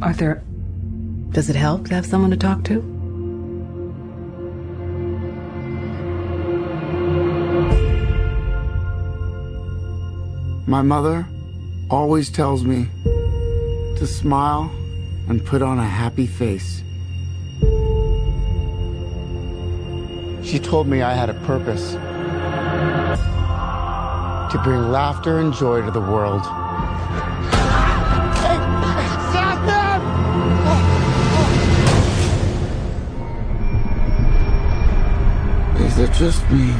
Arthur, does it help to have someone to talk to? My mother always tells me to smile and put on a happy face. She told me I had a purpose to bring laughter and joy to the world. Hey, stop them! Is it just me?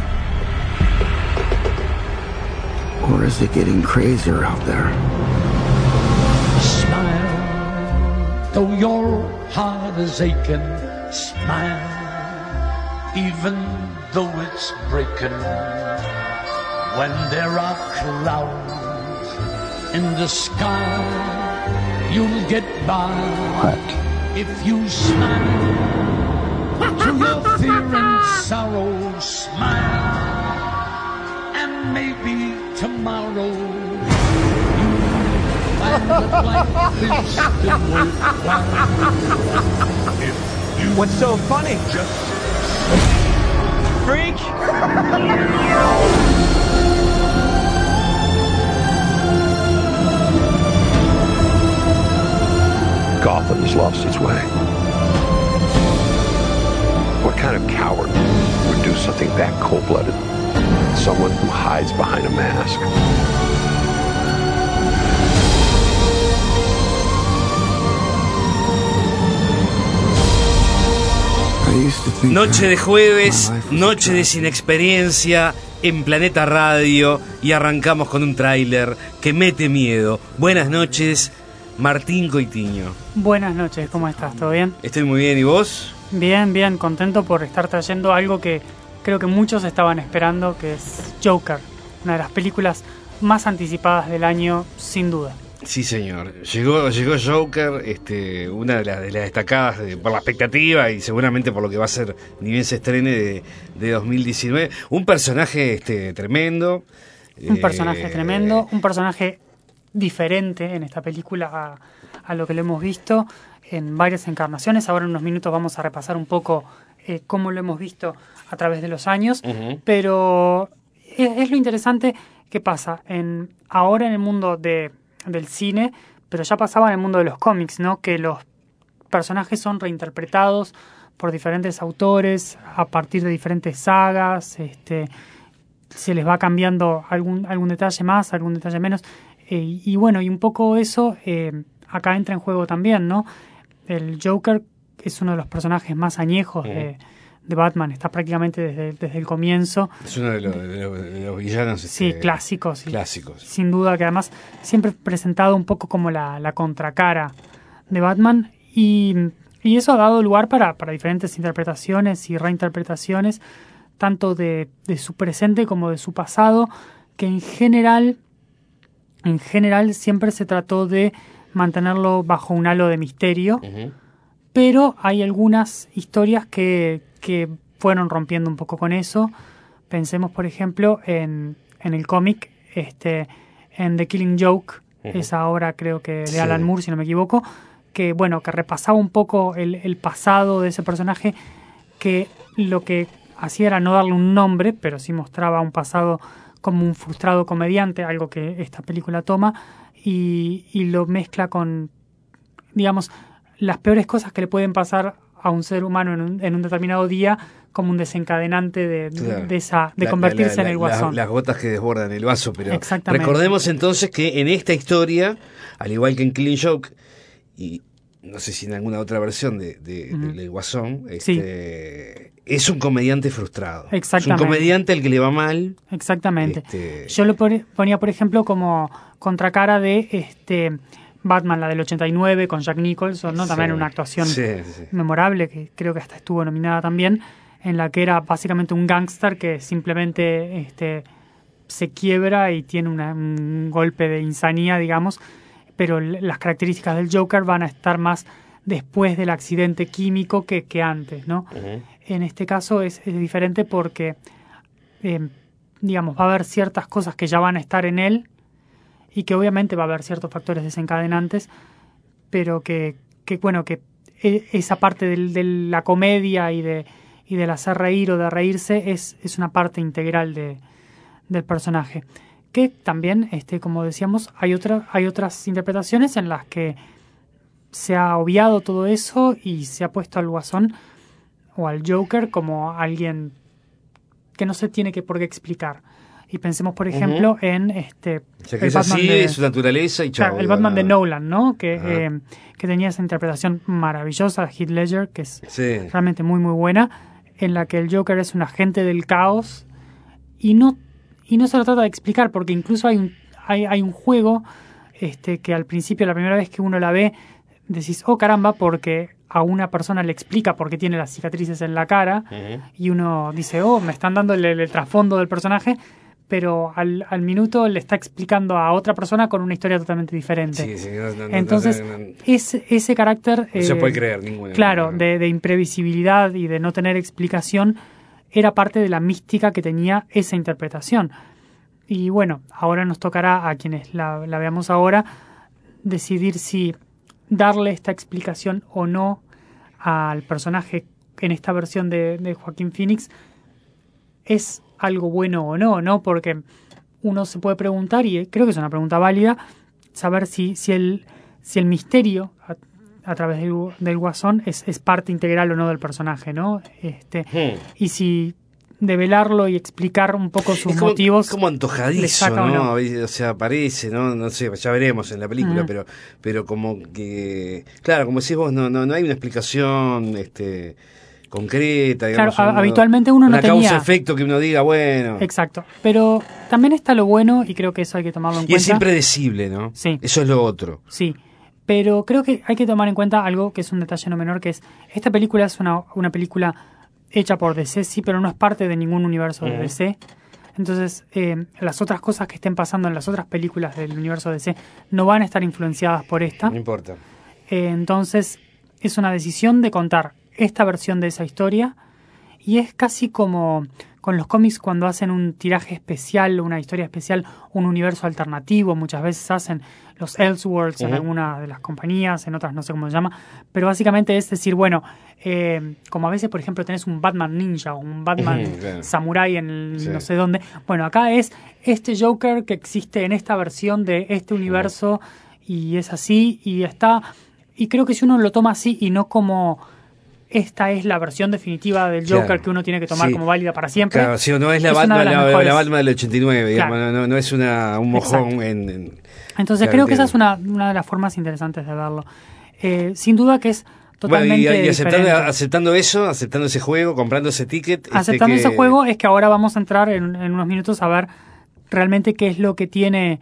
Or is it getting crazier out there? Smile, though your heart is aching. Smile, even though it's breaking. When there are clouds in the sky, you'll get by. What? If you smile through your fear and sorrow, smile, and maybe tomorrow you'll find that life is still worthwhile. If you What's so funny? just Freak! Gotham has lost its way. What kind of coward would do something that cold-blooded? Someone who hides behind a mask. Noche de jueves, noche de sin experiencia en Planeta Radio y arrancamos con un tráiler que mete miedo. Buenas noches, Martín Coitiño. Buenas noches, ¿cómo estás? ¿Todo bien? Estoy muy bien, ¿y vos? Bien, bien, contento por estar trayendo algo que creo que muchos estaban esperando, que es Joker, una de las películas más anticipadas del año, sin duda. Sí, señor. Llegó Joker, una de las destacadas por la expectativa y seguramente por lo que va a ser, ni bien se estrene, de 2019. Un personaje tremendo. Un personaje tremendo, un personaje diferente en esta película a lo que lo hemos visto en varias encarnaciones. Ahora en unos minutos vamos a repasar un poco cómo lo hemos visto a través de los años. Uh-huh. Pero es lo interesante que pasa ahora en el mundo del cine, pero ya pasaba en el mundo de los cómics, ¿no? Que los personajes son reinterpretados por diferentes autores a partir de diferentes sagas, se les va cambiando algún detalle más, algún detalle menos, y bueno, y un poco eso acá entra en juego también, ¿no? El Joker es uno de los personajes más añejos de Batman, está prácticamente desde el comienzo. Es uno de los villanos. Sí, clásicos. Clásicos. Sin duda, que además siempre es presentado un poco como la contracara de Batman, y eso ha dado lugar para diferentes interpretaciones y reinterpretaciones, tanto de su presente como de su pasado, que en general siempre se trató de mantenerlo bajo un halo de misterio. Uh-huh. Pero hay algunas historias que fueron rompiendo un poco con eso. Pensemos, por ejemplo, en el cómic, en The Killing Joke, uh-huh. Esa obra creo que de Alan Moore, si no me equivoco, que repasaba un poco el pasado de ese personaje, que lo que hacía era no darle un nombre, pero sí mostraba un pasado como un frustrado comediante, algo que esta película toma, y lo mezcla con, digamos, las peores cosas que le pueden pasar a un ser humano en un determinado día, como un desencadenante de convertirse en el guasón. Las gotas que desbordan el vaso, pero recordemos entonces que en esta historia, al igual que en Killing Joke, y no sé si en alguna otra versión del guasón, sí. Es un comediante frustrado. Exactamente. Es un comediante al que le va mal. Exactamente. Yo lo ponía, por ejemplo, como contracara de Batman, la del 89, con Jack Nicholson, ¿no? También una actuación memorable, que creo que hasta estuvo nominada también, en la que era básicamente un gángster que simplemente se quiebra y tiene un golpe de insanía, digamos, pero las características del Joker van a estar más después del accidente químico que antes, ¿no? Uh-huh. En este caso es diferente porque, digamos, va a haber ciertas cosas que ya van a estar en él, y que obviamente va a haber ciertos factores desencadenantes, pero que esa parte de la comedia y del hacer reír o de reírse es una parte integral del personaje. Que también, como decíamos, hay otras interpretaciones en las que se ha obviado todo eso y se ha puesto al Guasón o al Joker como alguien que no se tiene por qué explicar. Y pensemos, por ejemplo, en o sea, que el es Batman así, su naturaleza y chao. Claro, el Batman de Nolan, ¿no? Que tenía esa interpretación maravillosa de Heath Ledger, que es realmente muy, muy buena, en la que el Joker es un agente del caos y no se lo trata de explicar, porque incluso hay un juego que al principio, la primera vez que uno la ve, decís, oh caramba, porque a una persona le explica por qué tiene las cicatrices en la cara, y uno dice, oh, me están dando el trasfondo del personaje, pero al minuto le está explicando a otra persona con una historia totalmente diferente. Sí, entonces, ese carácter... No se puede creer ninguna. Claro, de imprevisibilidad y de no tener explicación, era parte de la mística que tenía esa interpretación. Y bueno, ahora nos tocará a quienes la veamos ahora decidir si darle esta explicación o no al personaje en esta versión de Joaquín Phoenix es algo bueno o no, porque uno se puede preguntar, y creo que es una pregunta válida, saber si el misterio a través del Guasón es parte integral o no del personaje, ¿no? Y si develarlo y explicar un poco sus motivos. Es como antojadizo, ¿no? O sea, parece, no sé, ya veremos en la película, pero como que, claro, como decís vos, no hay una explicación concreta, digamos. Claro, habitualmente uno no tenía... Una causa-efecto que uno diga, bueno... Exacto, pero también está lo bueno, y creo que eso hay que tomarlo en cuenta. Y es impredecible, ¿no? Sí. Eso es lo otro. Sí, pero creo que hay que tomar en cuenta algo que es un detalle no menor, que es, esta película es una película hecha por DC, sí, pero no es parte de ningún universo de DC. Entonces, las otras cosas que estén pasando en las otras películas del universo DC no van a estar influenciadas por esta. No importa. Entonces, es una decisión de contar esta versión de esa historia, y es casi como con los cómics cuando hacen un tiraje especial, una historia especial, un universo alternativo. Muchas veces hacen los Elseworlds en alguna de las compañías, en otras no sé cómo se llama, pero básicamente es decir, bueno, como a veces, por ejemplo, tenés un Batman ninja o un Batman samurai en no sé dónde. Bueno, acá es este Joker que existe en esta versión de este universo, y es así, y creo que si uno lo toma así y no como... esta es la versión definitiva del Joker que uno tiene que tomar como válida para siempre. Claro, sí, no es la Batman del 89, digamos, claro. no es un mojón Entonces creo que esa es una de las formas interesantes de verlo. Sin duda que es totalmente diferente. Aceptando ese juego, comprando ese ticket... Aceptando ese juego es que ahora vamos a entrar en unos minutos a ver realmente qué es lo que tiene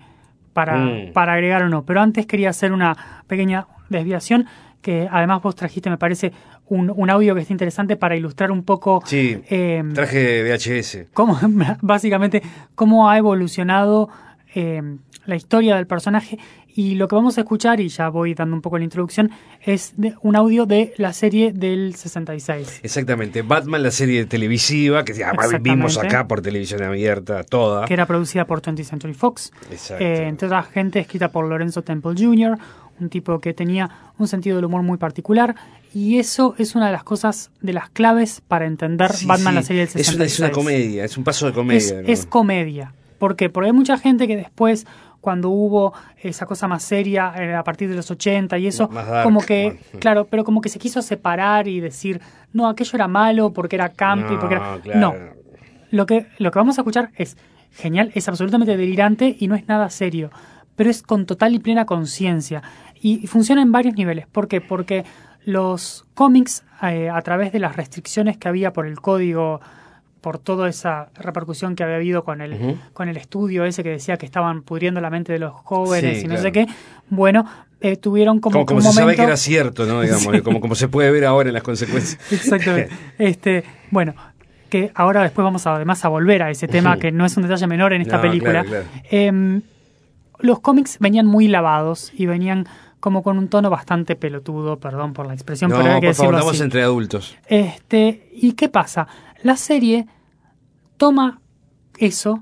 para agregar o no. Pero antes quería hacer una pequeña desviación, que además vos trajiste, me parece, un audio que está interesante para ilustrar un poco... Sí, traje VHS. Básicamente, cómo ha evolucionado la historia del personaje. Y lo que vamos a escuchar, y ya voy dando un poco la introducción, es un audio de la serie del 66. Exactamente, Batman, la serie televisiva, que ya vimos acá por televisión abierta, toda. Que era producida por 20th Century Fox. Exacto. Entre otras gente, escrita por Lorenzo Temple Jr., un tipo que tenía un sentido del humor muy particular, y eso es una de las cosas, de las claves para entender Batman, la serie del 66. Es una comedia, es un paso de comedia. Es comedia. ¿Por qué? Porque hay mucha gente que después, cuando hubo esa cosa más seria a partir de los 80 y eso, dark, como que, claro, pero como que se quiso separar y decir, no, aquello era malo porque era campy, porque era... Claro. No, lo que vamos a escuchar es genial, es absolutamente delirante y no es nada serio, pero es con total y plena conciencia. Y funciona en varios niveles. ¿Por qué? Porque los cómics, a través de las restricciones que había por el código, por toda esa repercusión que había habido con el estudio ese que decía que estaban pudriendo la mente de los jóvenes y no sé qué, bueno, tuvieron como un se momento... sabe que era cierto, ¿no? Digamos, como se puede ver ahora en las consecuencias. Exactamente. Bueno, que ahora después vamos además a volver a ese tema, que no es un detalle menor en esta película. Claro. Los cómics venían muy lavados y venían como con un tono bastante pelotudo, perdón por la expresión, pero hay que decirlo así. Estamos entre adultos. ¿Y qué pasa? La serie toma eso,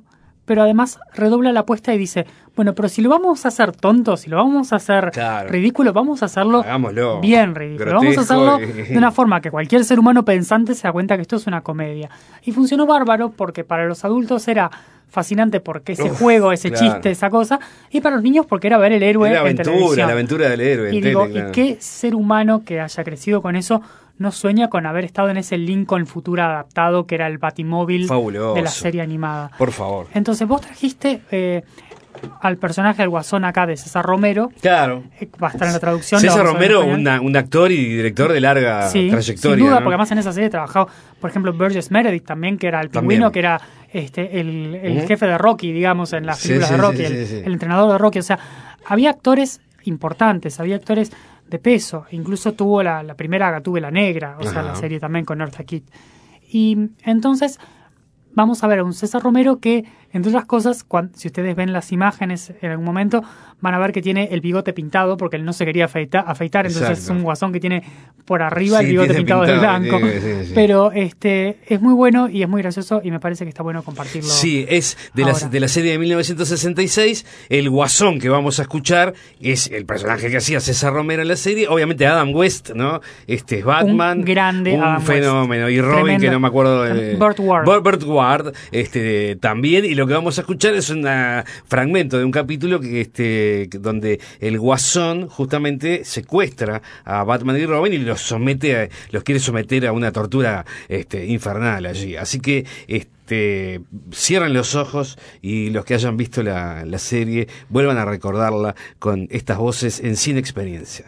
pero además redobla la apuesta y dice, bueno, pero si lo vamos a hacer tonto, si lo vamos a hacer ridículo, vamos a hacerlo bien ridículo. Vamos a hacerlo de una forma que cualquier ser humano pensante se da cuenta que esto es una comedia. Y funcionó bárbaro porque para los adultos era fascinante porque ese juego, ese chiste, esa cosa, y para los niños porque era ver el héroe en televisión. La aventura del héroe. Y digo, ¿y qué ser humano que haya crecido con eso no sueña con haber estado en ese Lincoln futuro adaptado que era el Batimóvil de la serie animada? Por favor. Entonces vos trajiste al personaje del Guasón acá de César Romero. Claro. Va a estar en la traducción. César Romero, un actor y director de larga trayectoria. Sin duda, ¿no? porque además en esa serie trabajado, por ejemplo, Burgess Meredith también, que era el pingüino, que era el jefe de Rocky, digamos, en las películas de Rocky, el entrenador de Rocky. O sea, había actores importantes, había actores de peso. Incluso tuvo la primera Gatúbela Negra, o sea, la serie también con Eartha Kitt. Y entonces vamos a ver a un César Romero que, entre otras cosas, si ustedes ven las imágenes en algún momento, van a ver que tiene el bigote pintado porque él no se quería afeitar, entonces es un Guasón que tiene por arriba el bigote pintado de blanco. Pero es muy bueno y es muy gracioso y me parece que está bueno compartirlo. Sí, es de la serie de 1966. El Guasón que vamos a escuchar es el personaje que hacía César Romero en la serie. Obviamente Adam West, ¿no? Es Batman. Un grande un fenómeno. West. Y Robin, tremendo. Que no me acuerdo. Burt Ward. Burt Ward, también. Y lo que vamos a escuchar es un fragmento de un capítulo donde el Guasón justamente secuestra a Batman y Robin y los quiere someter a una tortura infernal allí. Así que cierren los ojos y los que hayan visto la serie vuelvan a recordarla con estas voces en Sin Experiencia.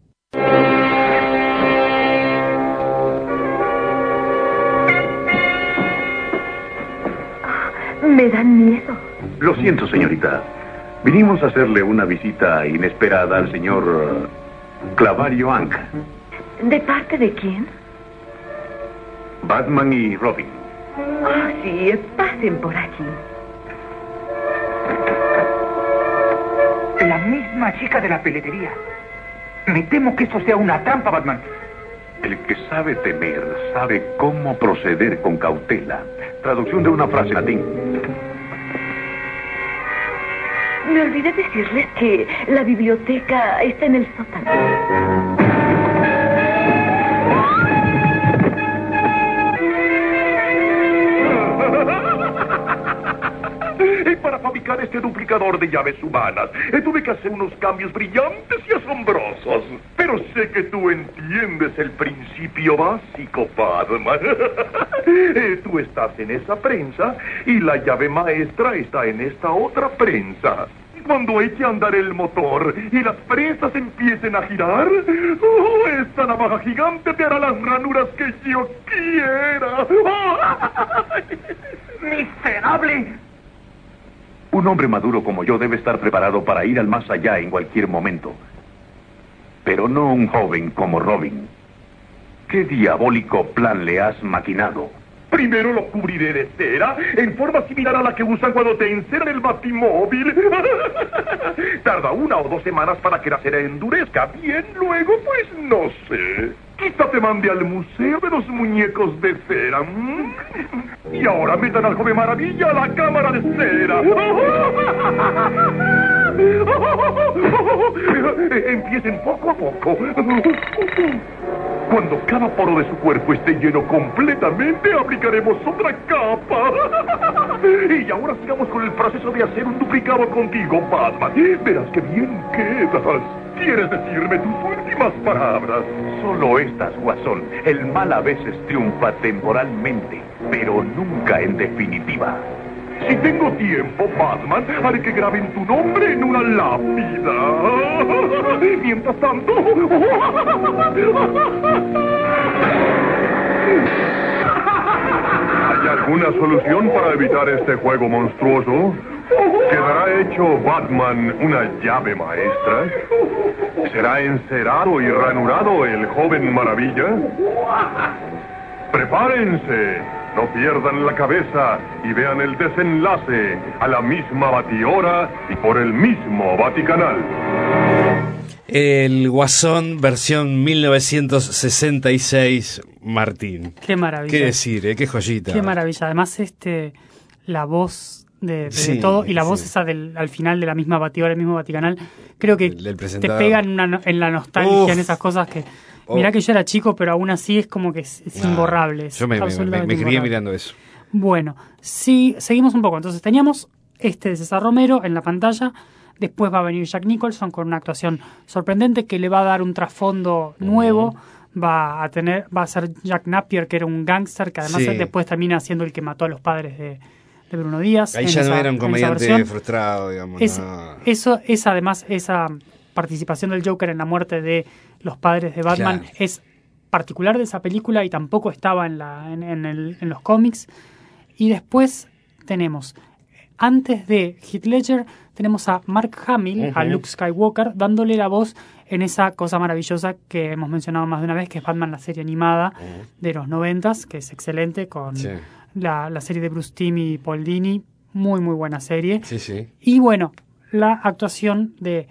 Me dan miedo. Lo siento, señorita. Vinimos a hacerle una visita inesperada al señor Clavario Anka. ¿De parte de quién? Batman y Robin. Ah, sí, pasen por aquí. La misma chica de la peletería. Me temo que esto sea una trampa, Batman. El que sabe temer, sabe cómo proceder con cautela. Traducción de una frase latín. Me olvidé decirles que la biblioteca está en el sótano. Para fabricar este duplicador de llaves humanas, tuve que hacer unos cambios brillantes y asombrosos. Pero sé que tú entiendes el principio básico, Batman. Tú estás en esa prensa y la llave maestra está en esta otra prensa. Cuando eche a andar el motor y las prensas empiecen a girar, esta navaja gigante te hará las ranuras que yo quiera. ¡Miserable! Un hombre maduro como yo debe estar preparado para ir al más allá en cualquier momento. Pero no un joven como Robin. ¿Qué diabólico plan le has maquinado? Primero lo cubriré de cera, en forma similar a la que usan cuando te enceran el batimóvil. Tarda 1 o 2 semanas para que la cera endurezca. Bien, luego, pues no sé. Quizá te mande al Museo de los Muñecos de Cera. Y ahora metan al Joven Maravilla a la cámara de cera. Empiecen poco a poco. Cuando cada poro de su cuerpo esté lleno completamente, aplicaremos otra capa. Y ahora sigamos con el proceso de hacer un duplicado contigo, Batman. Verás que bien quedas. ¿Quieres decirme tus últimas palabras? Solo estas, Guasón. El mal a veces triunfa temporalmente, pero nunca en definitiva. Si tengo tiempo, Batman, haré que graben tu nombre en una lápida. Mientras tanto... ¿Hay alguna solución para evitar este juego monstruoso? ¿Quedará hecho Batman una llave maestra? ¿Será encerado y ranurado el Joven Maravilla? ¡Prepárense! No pierdan la cabeza y vean el desenlace a la misma batihora y por el mismo Vaticanal. El Guasón versión 1966, Martín. Qué maravilla. Qué decir, qué joyita. Qué maravilla. Además, la voz de Sí, todo, y la voz sí. esa al final de la misma batidora, el mismo Vaticanal, creo que Del te presentador. pega en la nostalgia, Uf. en esas cosas que... Mirá que yo era chico, pero aún así es como que es imborrable. Es Yo me absolutamente crié imborrable. mirando eso. Bueno, sí, seguimos un poco. Entonces teníamos de César Romero en la pantalla. Después va a venir Jack Nicholson con una actuación sorprendente que le va a dar un trasfondo nuevo. Va a ser Jack Napier, que era un gángster, que además Sí. después termina siendo el que mató a los padres de Bruno Díaz. Ahí en ya no esa- era un en esa comediante versión. frustrado, digamos. Es, no. eso es además esa participación del Joker en la muerte de los padres de Batman Claro. es particular de esa película y tampoco estaba en los cómics. Y después tenemos, antes de Heath Ledger, tenemos a Mark Hamill, a Luke Skywalker, dándole la voz en esa cosa maravillosa que hemos mencionado más de una vez, que es Batman, la serie animada de los 90s, que es excelente, con Sí. la serie de Bruce Timm y Paul Dini, muy muy buena serie. Sí, sí. Y bueno, la actuación de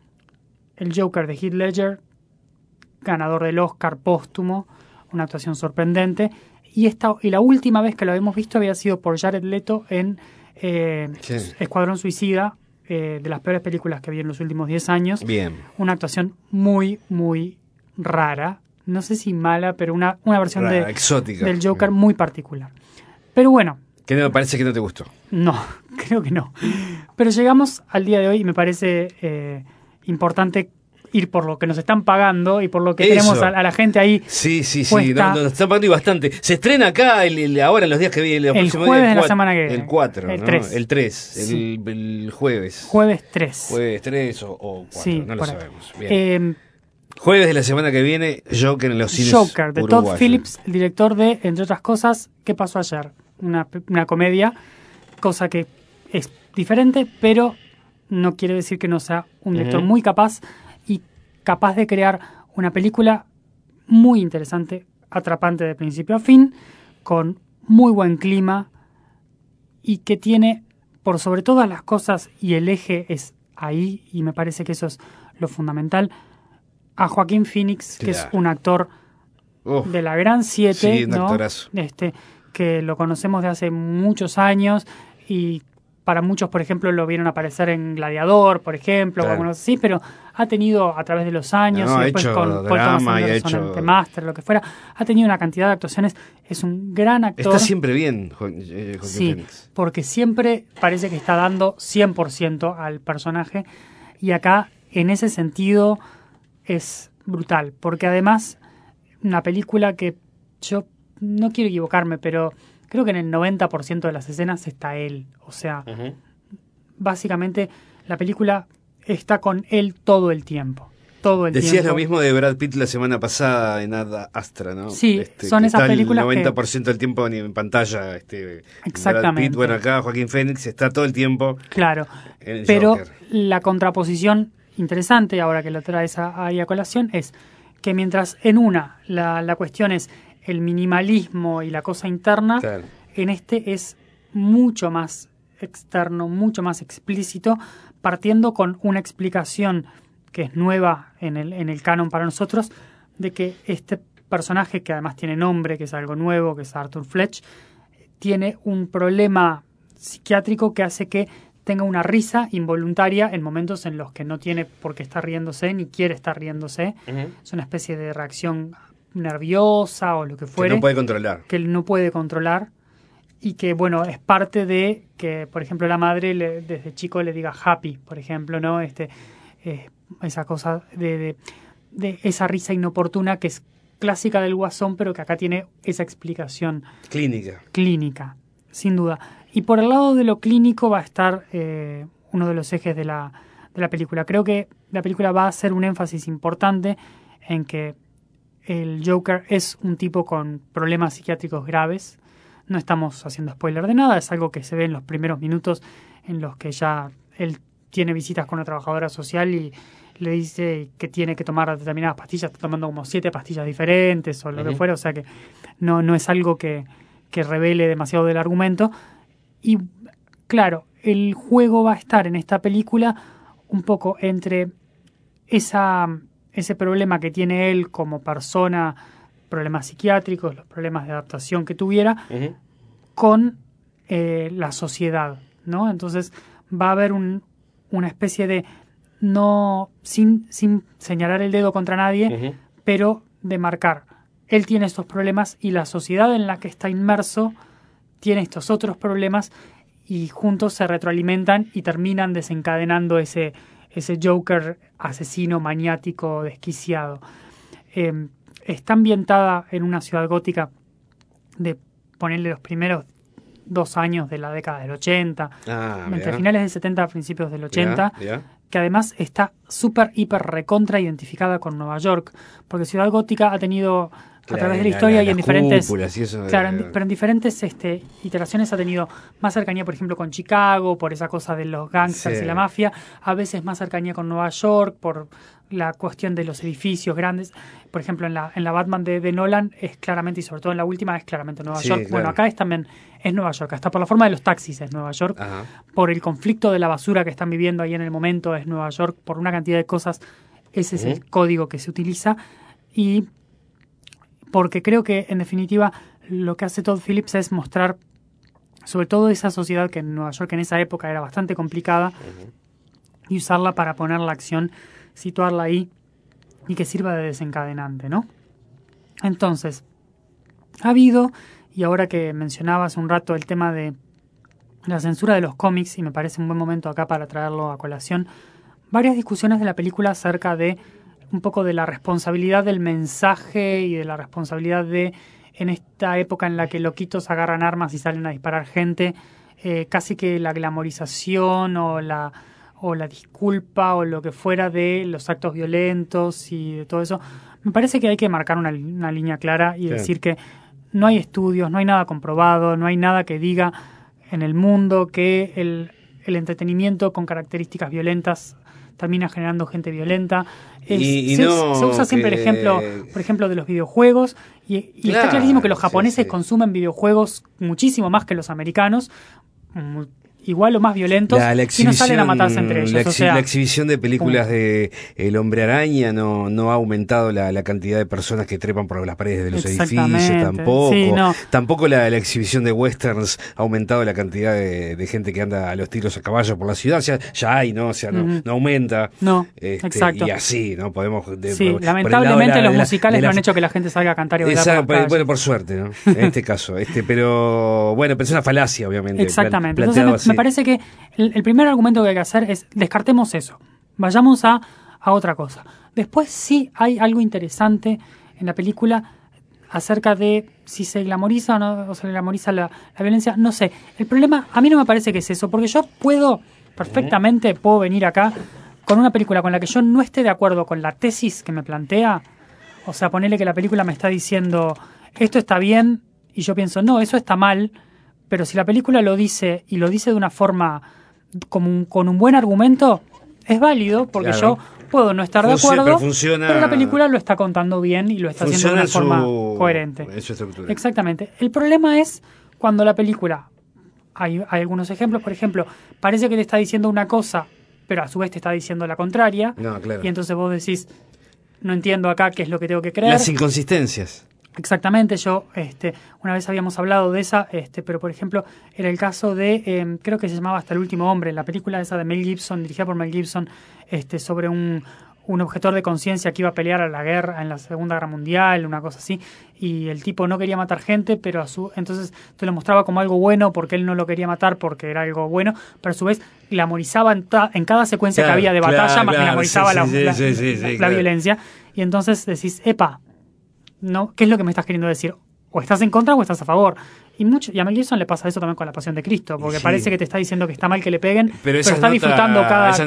el Joker de Heath Ledger, ganador del Oscar póstumo, una actuación sorprendente. Y la última vez que lo habíamos visto había sido por Jared Leto en Sí. Escuadrón Suicida, de las peores películas que vi en los últimos 10 años. Bien. Una actuación muy, muy rara. No sé si mala, pero una versión Rara, exótica. del Joker muy particular. Pero bueno, Que no, parece que no te gustó. no, creo que no. Pero llegamos al día de hoy y me parece importante ir por lo que nos están pagando y por lo que Eso. tenemos a la gente ahí. Sí, sí, sí. Puesta. Nos está pagando y bastante. Se estrena acá ahora en los días que vienen. El jueves de la semana que viene. El 4, El ¿no? 3. El 3. Sí. El jueves. Jueves 3. Jueves 3 o 4. Sí, no lo por ahí. sabemos. Bien. Eh, Jueves de la semana que viene, Joker en los cines Joker, de Todd uruguayos. Phillips, el director de, entre otras cosas, ¿Qué pasó ayer? Una comedia, cosa que es diferente, pero no quiere decir que no sea un director muy capaz y capaz de crear una película muy interesante, atrapante de principio a fin, con muy buen clima y que tiene, por sobre todas las cosas, y el eje es ahí, y me parece que eso es lo fundamental, a Joaquín Phoenix, que es Claro. un actor Uf, de la Gran 7, sí, un ¿no? actorazo. Que lo conocemos de hace muchos años y para muchos, por ejemplo, lo vieron aparecer en Gladiador, por ejemplo, Claro. o algunos así, pero ha tenido a través de los años, No, y ha después hecho con Paul drama Thomas y ha Anderson hecho- en The Master, lo que fuera, ha tenido una cantidad de actuaciones, es un gran actor. Está siempre bien, Joaquín Sí, Phoenix. porque siempre parece que está dando 100% al personaje y acá, en ese sentido, es brutal, porque además una película que yo no quiero equivocarme, pero creo que en el 90% de las escenas está él, o sea, básicamente la película está con él todo el tiempo. Todo el Decías tiempo. lo mismo de Brad Pitt la semana pasada en Ad Astra, ¿no? Sí, son que esas está películas el que- 90% del tiempo en pantalla. Exactamente. Brad Pitt, bueno, acá Joaquín Phoenix está todo el tiempo Claro, en el pero Joker. la contraposición interesante, ahora que lo traes ahí a colación, es que mientras en una la cuestión es el minimalismo y la cosa interna, Claro. en este es mucho más externo, mucho más explícito, partiendo con una explicación que es nueva en el canon para nosotros, de que este personaje, que además tiene nombre, que es algo nuevo, que es Arthur Fletch, tiene un problema psiquiátrico que hace que tenga una risa involuntaria en momentos en los que no tiene por qué estar riéndose ni quiere estar riéndose. Es una especie de reacción nerviosa o lo que Que fuere no puede controlar. que él no puede controlar y que, bueno, es parte de que, por ejemplo, la madre desde chico le diga happy, por ejemplo, ¿no? Esa cosa de esa risa inoportuna que es clásica del Guasón, pero que acá tiene esa explicación Clínica. clínica, sin duda. Y por el lado de lo clínico va a estar uno de los ejes de la película. Creo que la película va a hacer un énfasis importante en que el Joker es un tipo con problemas psiquiátricos graves. No estamos haciendo spoiler de nada, es algo que se ve en los primeros minutos en los que ya él tiene visitas con una trabajadora social y le dice que tiene que tomar determinadas pastillas, está tomando como 7 pastillas diferentes o lo que fuera, o sea que no es algo que revele demasiado del argumento. Y claro, el juego va a estar en esta película un poco entre ese problema que tiene él como persona, problemas psiquiátricos, los problemas de adaptación que tuviera, con la sociedad, ¿no? Entonces va a haber una especie de no sin señalar el dedo contra nadie, pero de marcar. Él tiene estos problemas y la sociedad en la que está inmerso tiene estos otros problemas y juntos se retroalimentan y terminan desencadenando ese Joker asesino, maniático, desquiciado. Está ambientada en una ciudad gótica de ponerle los primeros 2 años de la década del 80, entre finales del 70 a principios del 80, que además está súper, hiper recontra identificada con Nueva York, porque Ciudad Gótica ha tenido a través de la historia y en diferentes pero en diferentes iteraciones ha tenido más cercanía, por ejemplo, con Chicago, por esa cosa de los gángsters y la mafia, a veces más cercanía con Nueva York, por la cuestión de los edificios grandes. Por ejemplo, en la Batman de Nolan es claramente, y sobre todo en la última, es claramente Nueva York. Claro. Bueno, acá también es Nueva York, hasta por la forma de los taxis es Nueva York, por el conflicto de la basura que están viviendo ahí en el momento es Nueva York, por una cantidad de cosas, ese es el código que se utiliza, y porque creo que, en definitiva, lo que hace Todd Phillips es mostrar sobre todo esa sociedad que en Nueva York en esa época era bastante complicada y usarla para poner la acción, situarla ahí y que sirva de desencadenante, ¿no? Entonces, ha habido, y ahora que mencionaba hace un rato el tema de la censura de los cómics, y me parece un buen momento acá para traerlo a colación, varias discusiones de la película acerca de un poco de la responsabilidad del mensaje y de la responsabilidad de, en esta época en la que loquitos agarran armas y salen a disparar gente, casi que la glamorización o la disculpa o lo que fuera de los actos violentos y de todo eso. Me parece que hay que marcar una línea clara y decir que no hay estudios, no hay nada comprobado, no hay nada que diga en el mundo que el entretenimiento con características violentas termina generando gente violenta. Se usa siempre el ejemplo, por ejemplo, de los videojuegos y está clarísimo que los japoneses consumen videojuegos muchísimo más que los americanos, igual o más violentos, y no salen a matarse entre ellos. La exhibición de películas de El Hombre Araña no ha aumentado la cantidad de personas que trepan por las paredes de los edificios, tampoco. Tampoco la exhibición de westerns ha aumentado la cantidad de gente que anda a los tiros a caballo por la ciudad. O sea, ya hay, ¿no? O sea, no aumenta. Exacto. Y así, ¿no? Podemos... lamentablemente los musicales no han hecho que la gente salga a cantar y bailar por la calle. Por suerte, ¿no? En este caso. Pero es una falacia, obviamente. Exactamente. Entonces me parece que el primer argumento que hay que hacer es descartemos eso, vayamos a otra cosa. Después sí hay algo interesante en la película acerca de si se glamoriza o no, o se glamoriza la violencia, no sé. El problema a mí no me parece que es eso, porque yo puedo venir acá con una película con la que yo no esté de acuerdo con la tesis que me plantea, o sea, ponerle que la película me está diciendo esto está bien y yo pienso no, eso está mal. Pero si la película lo dice, y lo dice de una forma con un buen argumento, es válido, porque yo puedo no estar de acuerdo, pero la película lo está contando bien y lo está haciendo de una forma coherente. Exactamente. El problema es cuando la película, hay algunos ejemplos, por ejemplo, parece que te está diciendo una cosa, pero a su vez te está diciendo la contraria, y entonces vos decís, no entiendo acá qué es lo que tengo que creer. Las inconsistencias. Exactamente, yo una vez habíamos hablado de esa, pero por ejemplo era el caso de, creo que se llamaba Hasta el último hombre, la película esa de Mel Gibson, dirigida por Mel Gibson, sobre un objetor de conciencia que iba a pelear a la guerra, en la Segunda Guerra Mundial, una cosa así, y el tipo no quería matar gente, pero entonces te lo mostraba como algo bueno porque él no lo quería matar porque era algo bueno, pero a su vez glamorizaba en cada secuencia que había de batalla, glamorizaba la violencia, y entonces decís, epa, ¿no? ¿Qué es lo que me estás queriendo decir? O estás en contra o estás a favor. Y a Mel Gibson le pasa eso también con La Pasión de Cristo, porque parece que te está diciendo que está mal que le peguen, pero está disfrutando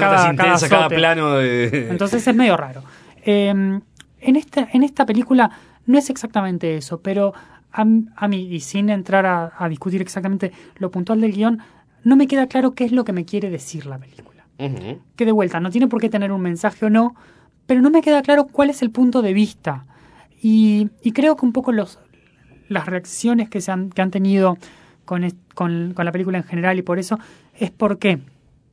cada plano de... Entonces es medio raro. En esta película no es exactamente eso, pero a mí, y sin entrar a discutir exactamente lo puntual del guión, no me queda claro qué es lo que me quiere decir la película. Que de vuelta, no tiene por qué tener un mensaje o no, pero no me queda claro cuál es el punto de vista. Y creo que un poco las reacciones que han tenido con la película en general, y por eso es porque,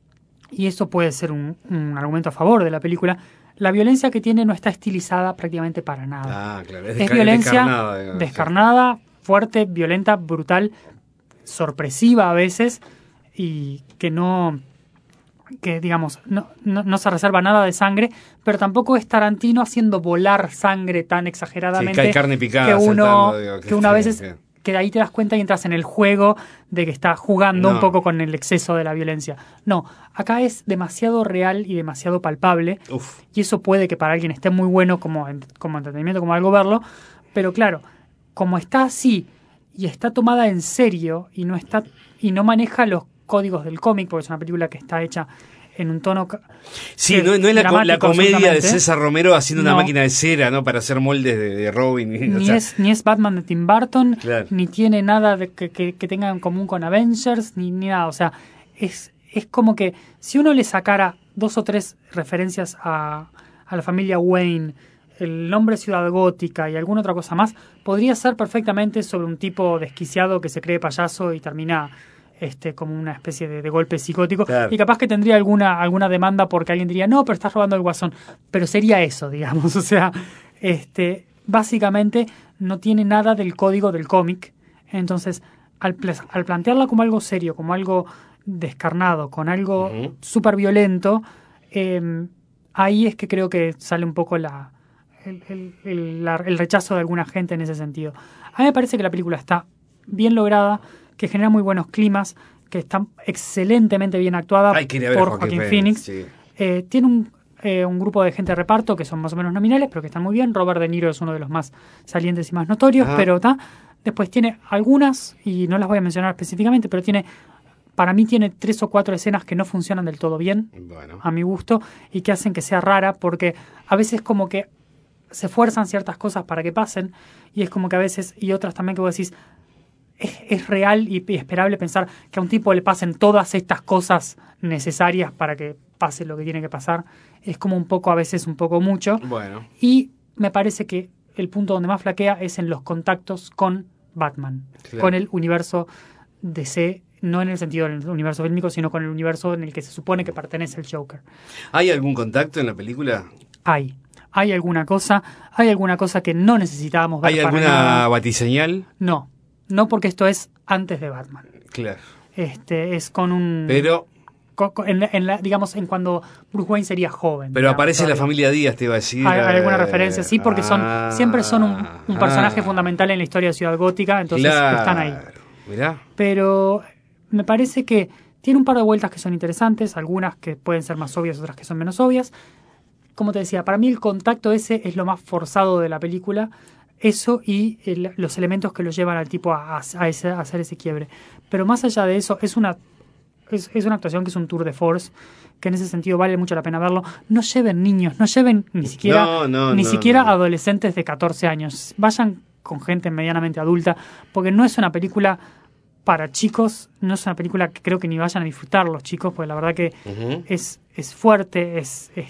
y eso puede ser un argumento a favor de la película, la violencia que tiene no está estilizada prácticamente para nada. Es violencia descarnada, fuerte, violenta, brutal, sorpresiva a veces, y que digamos, no se reserva nada de sangre, pero tampoco es Tarantino haciendo volar sangre tan exageradamente. Sí, que hay carne picada que uno saltando, digo, que uno a veces, que de ahí te das cuenta y entras en el juego de que está jugando un poco con el exceso de la violencia. No, acá es demasiado real y demasiado palpable. Uf. Y eso puede que para alguien esté muy bueno como entretenimiento, como algo verlo, pero claro, como está así y está tomada en serio y no maneja los códigos del cómic, porque es una película que está hecha en un tono... Sí, no es la comedia de César Romero haciendo una máquina de cera, ¿no? Para hacer moldes de Robin. Ni es Batman de Tim Burton, claro. Ni tiene nada que tenga en común con Avengers, ni nada. O sea, es como que si uno le sacara 2 o 3 referencias a la familia Wayne, el nombre Ciudad Gótica y alguna otra cosa más, podría ser perfectamente sobre un tipo desquiciado que se cree payaso y termina... como una especie de golpe psicótico, claro. Y capaz que tendría alguna demanda porque alguien diría, no, pero estás robando el Guasón, pero sería eso, digamos, o sea, básicamente no tiene nada del código del cómic, entonces al plantearla como algo serio, como algo descarnado, con algo súper violento, ahí es que creo que sale un poco el rechazo de alguna gente en ese sentido. A mí me parece que la película está bien lograda, que genera muy buenos climas, que está excelentemente bien actuada por Joaquin Phoenix. Sí. Tiene un grupo de gente de reparto que son más o menos nominales, pero que están muy bien. Robert De Niro es uno de los más salientes y más notorios, pero después tiene algunas, y no las voy a mencionar específicamente, pero para mí tiene 3 o 4 escenas que no funcionan del todo bien, a mi gusto, y que hacen que sea rara, porque a veces como que se fuerzan ciertas cosas para que pasen, y es como que a veces, y otras también que vos decís, es real y esperable pensar que a un tipo le pasen todas estas cosas necesarias para que pase lo que tiene que pasar. Es como a veces un poco mucho. Bueno. Y me parece que el punto donde más flaquea es en los contactos con Batman, claro. Con el universo DC, no en el sentido del universo fílmico, sino con el universo en el que se supone que pertenece el Joker. ¿Hay algún contacto en la película? Hay alguna cosa que no necesitábamos ver. ¿Hay alguna batiseñal? No, porque esto es antes de Batman. Claro. Es con un... Pero... digamos, en cuando Bruce Wayne sería joven. Pero digamos, aparece todavía. La familia Díaz, te iba a decir. Hay alguna referencia, sí, porque siempre son un personaje fundamental en la historia de Ciudad Gótica, entonces están ahí. Mirá. Pero me parece que tiene un par de vueltas que son interesantes, algunas que pueden ser más obvias, otras que son menos obvias. Como te decía, para mí el contacto ese es lo más forzado de la película. Eso y los elementos que lo llevan al tipo a hacer ese quiebre. Pero más allá de eso, es una actuación que es un tour de force, que en ese sentido vale mucho la pena verlo. No lleven niños, no lleven ni siquiera adolescentes de 14 años. Vayan con gente medianamente adulta, porque no es una película para chicos, no es una película que creo que ni vayan a disfrutar los chicos, porque la verdad que es fuerte,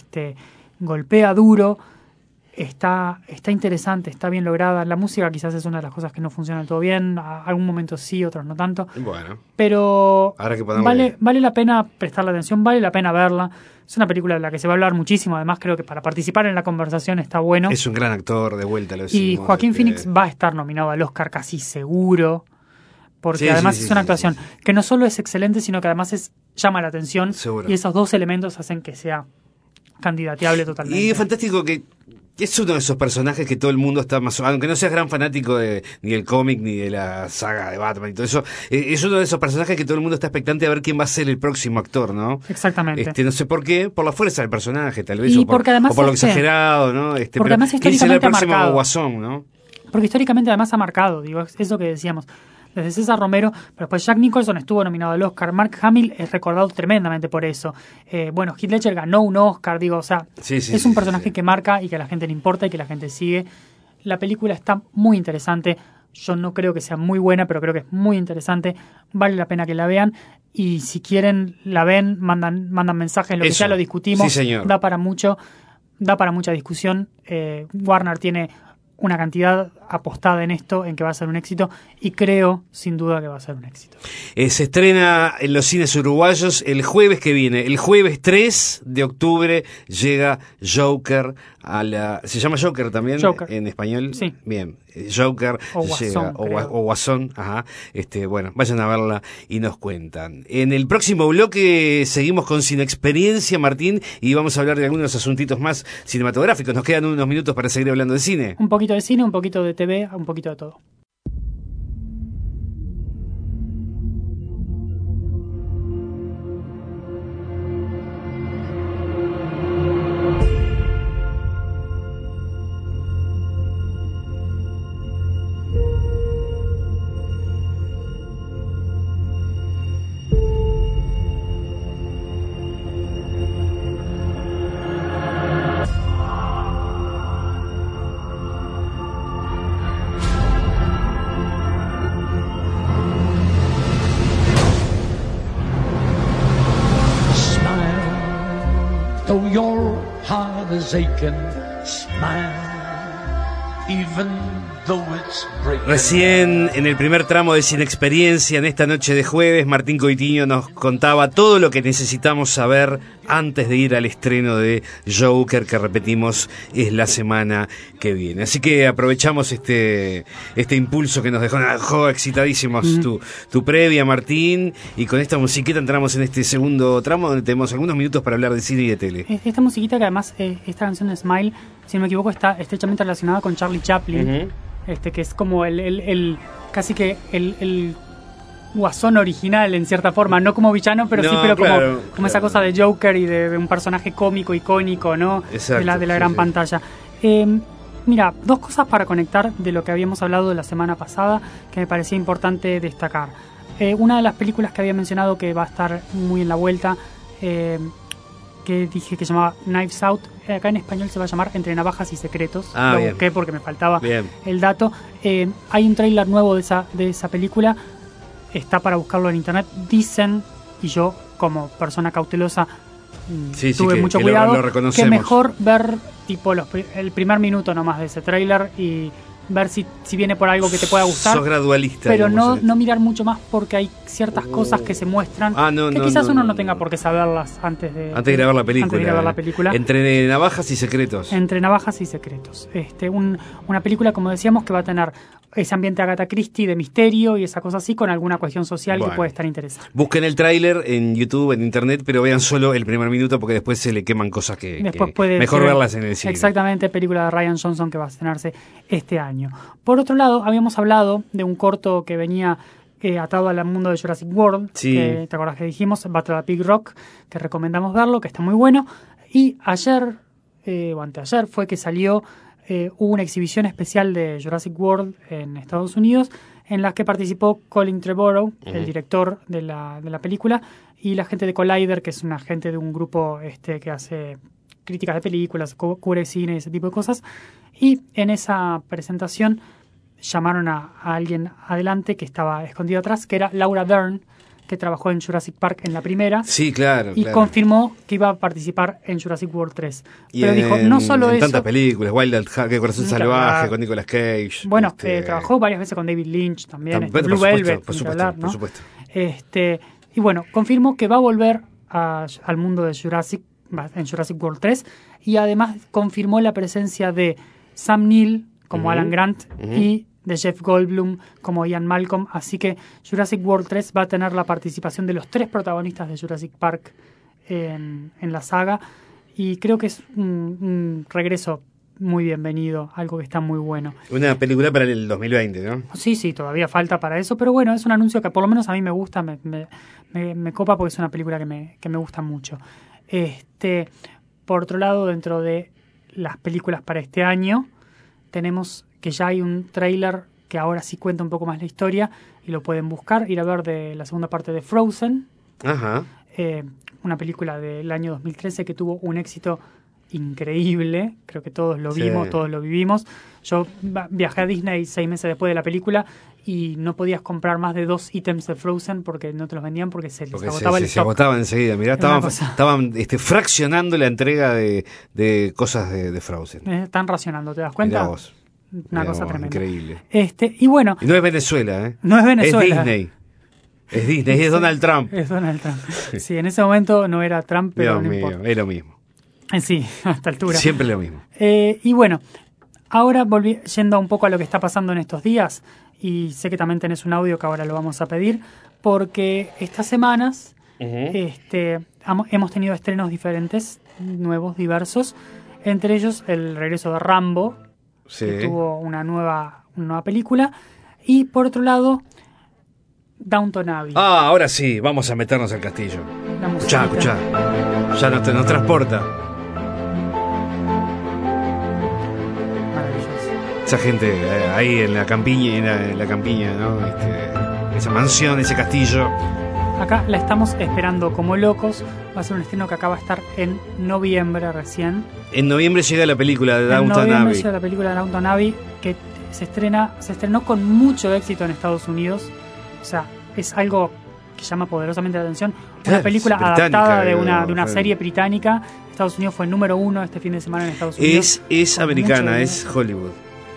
golpea duro. Está interesante, está bien lograda. La música quizás es una de las cosas que no funciona del todo bien. Algún momento sí, otros no tanto. Bueno. Pero ahora que vale la pena prestarle atención, vale la pena verla. Es una película de la que se va a hablar muchísimo. Además, creo que para participar en la conversación está bueno. Es un gran actor, de vuelta lo decimos. Y Joaquín Phoenix va a estar nominado al Oscar casi seguro. Porque además es una actuación que no solo es excelente, sino que además llama la atención. Seguro. Y esos dos elementos hacen que sea candidateable totalmente. Y es fantástico que es uno de esos personajes que todo el mundo está más... Aunque no seas gran fanático ni del cómic, ni de la saga de Batman y todo eso, es uno de esos personajes que todo el mundo está expectante a ver quién va a ser el próximo actor, ¿no? Exactamente. No sé por qué, por la fuerza del personaje, tal vez, y o por lo exagerado, ¿no? Porque además históricamente el próximo Guasón, ¿no? Porque históricamente además ha marcado, digo, es lo que decíamos. Desde César Romero, pero después Jack Nicholson estuvo nominado al Oscar. Mark Hamill es recordado tremendamente por eso. Heath Ledger ganó un Oscar, digo, o sea, es un personaje que marca y que a la gente le importa y que la gente sigue. La película está muy interesante. Yo no creo que sea muy buena, pero creo que es muy interesante. Vale la pena que la vean. Y si quieren, la ven, mandan mensajes, lo que ya lo discutimos. Sí, señor. Da para mucha discusión. Warner tiene una cantidad apostada en esto, en que va a ser un éxito, y creo, sin duda, que va a ser un éxito. Se estrena en los cines uruguayos el jueves que viene. El jueves 3 de octubre llega Joker se llama Joker también, Joker. En español. Sí. Bien, Joker o Guasón, o Guasón, ajá. Bueno, vayan a verla y nos cuentan. En el próximo bloque seguimos con Sin Experiencia, Martín, y vamos a hablar de algunos asuntitos más cinematográficos. Nos quedan unos minutos para seguir hablando de cine. Un poquito de cine, un poquito de TV, un poquito de todo. Though your heart is aching, smile, even though it's breaking. Recién en el primer tramo de Sin Experiencia, en esta noche de jueves, Martín Coitiño nos contaba todo lo que necesitamos saber antes de ir al estreno de Joker, que repetimos es la semana que viene. Así que aprovechamos este impulso que nos dejó excitadísimos tu previa, Martín, y con esta musiquita entramos en este segundo tramo donde tenemos algunos minutos para hablar de cine y de tele. Esta musiquita que además, esta canción de Smile, si no me equivoco, está estrechamente relacionada con Charlie Chaplin, que es como el casi que el Guasón original en cierta forma, no como villano, pero claro, como esa cosa de Joker y de un personaje cómico, icónico, ¿no? Exacto, de la gran pantalla. Mira, dos cosas para conectar de lo que habíamos hablado de la semana pasada que me parecía importante destacar. Una de las películas que había mencionado que va a estar muy en la vuelta, que dije que se llamaba Knives Out, acá en español se va a llamar Entre Navajas y Secretos. Lo busqué porque me faltaba el dato. Hay un tráiler nuevo de esa película. Está para buscarlo en internet. Dicen, y yo como persona cautelosa tuve mucho cuidado, que mejor ver tipo el primer minuto nomás de ese tráiler y ver si viene por algo que te pueda gustar. Sos gradualista. Pero no mirar mucho más porque hay ciertas cosas que se muestran que quizás uno no tenga por qué saberlas antes de ir a ver la película. Entre Navajas y Secretos. Entre Navajas y Secretos. Una película, como decíamos, que va a tener ese ambiente Agatha Christie de misterio y esa cosa así, con alguna cuestión social que puede estar interesante. Busquen el tráiler en YouTube, en internet, pero vean solo el primer minuto porque después se le queman cosas que mejor verlas en el cine. Exactamente, película de Ryan Johnson que va a estrenarse este año. Por otro lado, habíamos hablado de un corto que venía atado al mundo de Jurassic World, que te acordás que dijimos, Battle of Big Rock, que recomendamos verlo, que está muy bueno. Y ayer, o anteayer, fue que salió... hubo una exhibición especial de Jurassic World en Estados Unidos en la que participó Colin Trevorrow, el director de la película, y la gente de Collider, que es una gente de un grupo que hace críticas de películas, cubre cine y ese tipo de cosas. Y en esa presentación llamaron a alguien adelante que estaba escondido atrás, que era Laura Dern, que trabajó en Jurassic Park en la primera. Sí, claro. Y confirmó que iba a participar en Jurassic World 3. Pero dijo, no solo en eso... tantas películas, Wild at Heart, Corazón Salvaje, con Nicolas Cage. Bueno, trabajó varias veces con David Lynch también. Blue Velvet, por supuesto. Y bueno, confirmó que va a volver al mundo de Jurassic en Jurassic World 3. Y además confirmó la presencia de Sam Neill como Alan Grant y de Jeff Goldblum como Ian Malcolm, así que Jurassic World 3 va a tener la participación de los 3 protagonistas de Jurassic Park en la saga, y creo que es un regreso muy bienvenido, algo que está muy bueno. Una película para el 2020, ¿no? Sí, todavía falta para eso, pero bueno, es un anuncio que por lo menos a mí me gusta, me copa porque es una película que me gusta mucho. Por otro lado, dentro de las películas para este año, tenemos que ya hay un tráiler que ahora sí cuenta un poco más la historia y lo pueden buscar, ir a ver de la segunda parte de Frozen. Una película del año 2013 que tuvo un éxito increíble, creo que todos lo vimos, todos lo vivimos. Yo viajé a Disney 6 meses después de la película y no podías comprar más de 2 ítems de Frozen porque no te los vendían porque se les agotaba el stock. Se agotaban enseguida. Mirá, estaban fraccionando la entrega de cosas de Frozen. Están racionando, ¿te das cuenta? Mirá vos. Una cosa tremenda. Increíble. Y bueno. Y no es Venezuela, ¿eh? No es Venezuela. Es Disney. Es Disney, es Donald Trump. Es Donald Trump. Sí, en ese momento no era Trump, pero Dios no mío, importa. es lo mismo. Sí, a esta altura. Siempre lo mismo. Y bueno, ahora yendo un poco a lo que está pasando en estos días, y sé que también tenés un audio que ahora lo vamos a pedir, porque estas semanas hemos tenido estrenos diferentes, nuevos, diversos, entre ellos el regreso de Rambo, que tuvo una nueva película, y por otro lado, Downton Abbey. Ahora sí, vamos a meternos al castillo. Escuchá, ya nos transporta. Esa gente ahí en la campiña, ¿no? Esa mansión, ese castillo. Acá la estamos esperando como locos. Va a ser un estreno que acaba de estar en noviembre recién. En noviembre llega la película de Downton Abbey. En noviembre llega la película de Downton Abbey, que se estrenó con mucho éxito en Estados Unidos. O sea, es algo que llama poderosamente la atención. Una película adaptada de una serie británica. Estados Unidos fue el número 1 este fin de semana en Estados Unidos. Es americana, es Hollywood.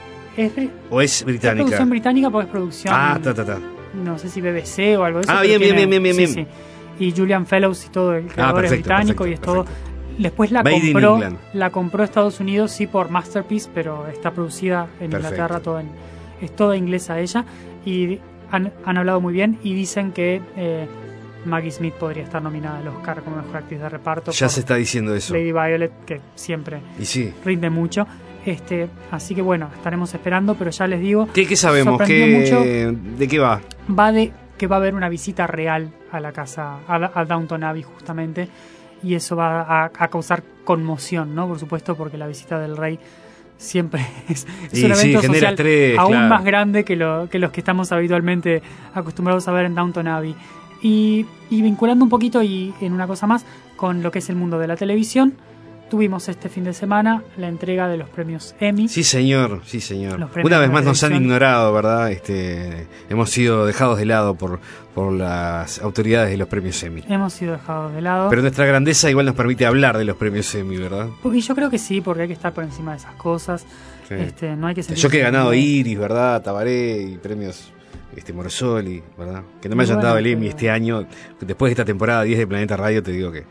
¿O es británica? Es producción británica porque es producción... No sé si BBC o algo de eso. Bien. Sí. Y Julian Fellows y todo, el creador es británico y es todo... Después la compró Estados Unidos, sí, por Masterpiece, pero está producida en Inglaterra, es toda inglesa ella. Y han hablado muy bien y dicen que Maggie Smith podría estar nominada al Oscar como mejor actriz de reparto. Ya se está diciendo eso. Lady Violet, que siempre rinde mucho. Así que bueno, estaremos esperando, pero ya les digo... ¿Qué sabemos? ¿De qué va? Va de que va a haber una visita real a la casa, a Downton Abbey justamente, y eso va a causar conmoción, ¿no? Por supuesto, porque la visita del rey siempre es un evento social aún más grande que los que estamos habitualmente acostumbrados a ver en Downton Abbey. Y vinculando un poquito y en una cosa más con lo que es el mundo de la televisión, tuvimos este fin de semana la entrega de los premios Emmy. Sí, señor. Una vez más nos han ignorado, ¿verdad? Hemos sido dejados de lado por las autoridades de los premios Emmy. Hemos sido dejados de lado. Pero nuestra grandeza igual nos permite hablar de los premios Emmy, ¿verdad? Y yo creo que sí, porque hay que estar por encima de esas cosas. Sí. No hay que yo que he ganado Iris, ¿verdad? Tabaré y premios... Morosoli, ¿verdad? Que no me hayan dado el Emmy este año, después de esta temporada 10 de Planeta Radio, te digo que...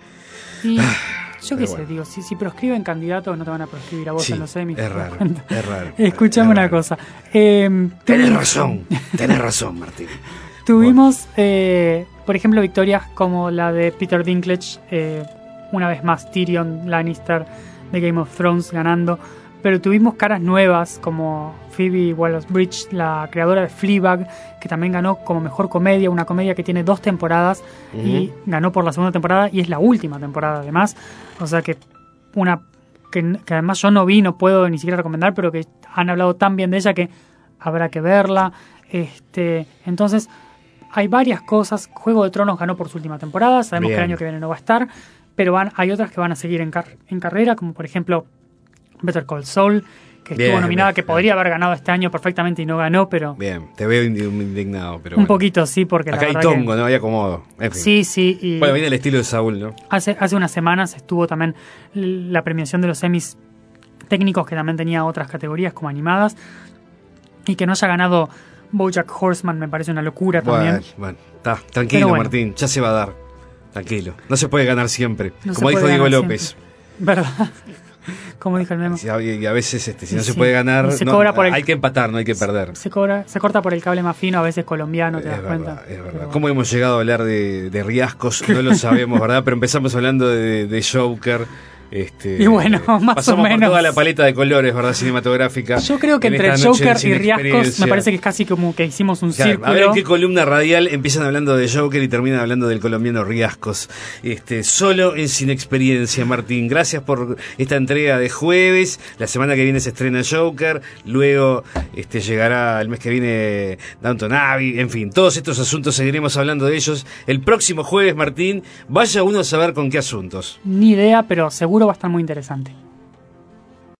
Yo qué sé, digo, si proscriben candidatos no te van a proscribir a vos en los Emmy. Es raro. Escuchame una cosa. Tenés razón, Martín. Tuvimos, por ejemplo, victorias como la de Peter Dinklage, una vez más Tyrion Lannister de Game of Thrones ganando, pero tuvimos caras nuevas como Phoebe Waller-Bridge, la creadora de Fleabag, que también ganó como mejor comedia, una comedia que tiene 2 temporadas y ganó por la segunda temporada y es la última temporada además, o sea que que además yo no vi, no puedo ni siquiera recomendar, pero que han hablado tan bien de ella que habrá que verla. Entonces hay varias cosas. Juego de Tronos ganó por su última temporada, sabemos que el año que viene no va a estar, pero hay otras que van a seguir en carrera, como por ejemplo Better Call Saul, que estuvo nominada, que podría haber ganado este año perfectamente y no ganó, pero... Bien, te veo indignado, pero un poquito, sí, porque acá hay tongo, ¿no? Hay acomodo. En fin. Sí. Y bueno, viene el estilo de Saúl, ¿no? Hace unas semanas estuvo también la premiación de los Emmys técnicos, que también tenía otras categorías como animadas, y que no haya ganado BoJack Horseman me parece una locura también. Bueno, está tranquilo, Martín, ya se va a dar. Tranquilo, no se puede ganar siempre, como dijo Diego López. ¿Verdad? Como dijo el memo. Y a veces si no se puede ganar, hay que empatar, no hay que perder. Se corta por el cable más fino, a veces colombiano, ¿te das cuenta? Es verdad. ¿Cómo hemos llegado a hablar de riascos? No lo sabemos, ¿verdad? Pero empezamos hablando de Joker. Y bueno, más pasamos o menos. Por toda la paleta de colores, ¿verdad? Cinematográfica. Yo creo que entre Joker y riascos me parece que es casi como que hicimos un círculo. A ver en qué columna radial empiezan hablando de Joker y terminan hablando del colombiano Riascos. Solo en Sin Experiencia, Martín. Gracias por esta entrega de jueves. La semana que viene se estrena Joker. Luego llegará el mes que viene Downton Abbey. En fin, todos estos asuntos seguiremos hablando de ellos el próximo jueves, Martín. Vaya uno a saber con qué asuntos. Ni idea, pero seguro va a estar muy interesante.